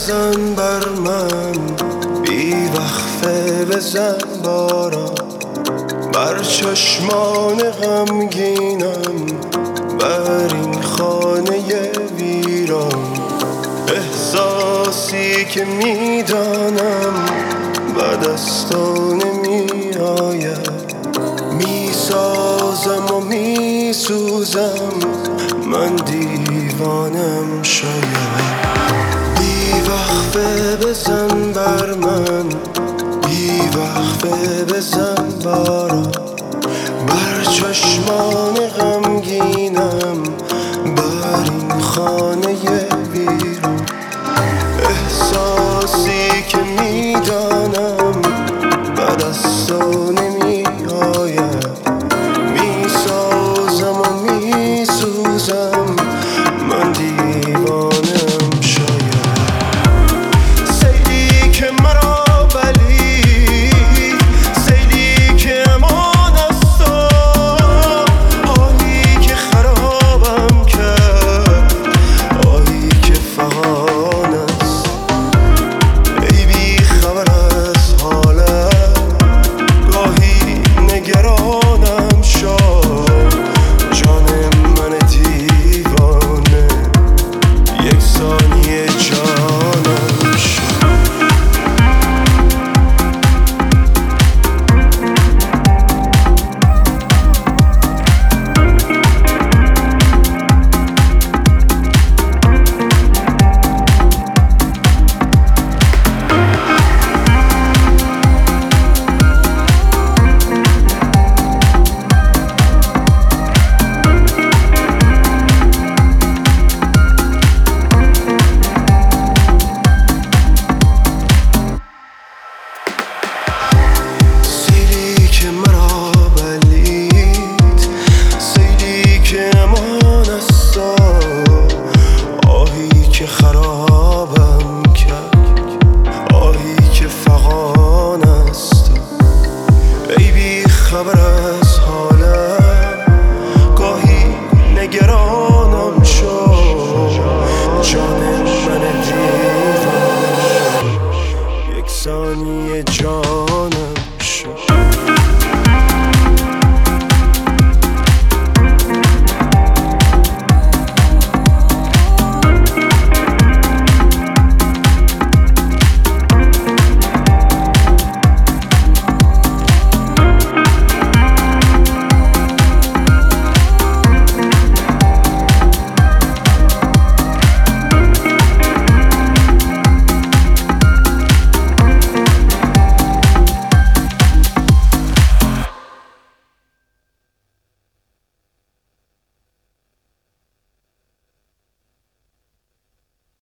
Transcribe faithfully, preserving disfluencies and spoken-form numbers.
بزن بر من، بی وقفه بزن باران بر چشمان غمگینم، بر این خانه ویران. احساسی که میدانم بعد از تو نمی آید، میسازم و میسوزم، من دیوانم شاید. بی وقفه بزن بر من، بی وقفه بزن باران بر چشمان غمگینم، بر این خانه ویران. احساسی که میدانم بعد از تو نمی آید، میسازم و میسوزم، من دیوانم شاید. سیلی که مرا بلید، سیلی که امان است تو، آهی که خرابم کرد، آهی که فغان است. ای بی خبر از حالم، گاهی نگرانم شد، جان من دیوانه یک ثانیه جانم شد. خرابم کرد، آهی که فغان است. ای بی خبر از حالم، گاهی نگرانم شد، جان من دیوانه یک ثانیه جانم شد.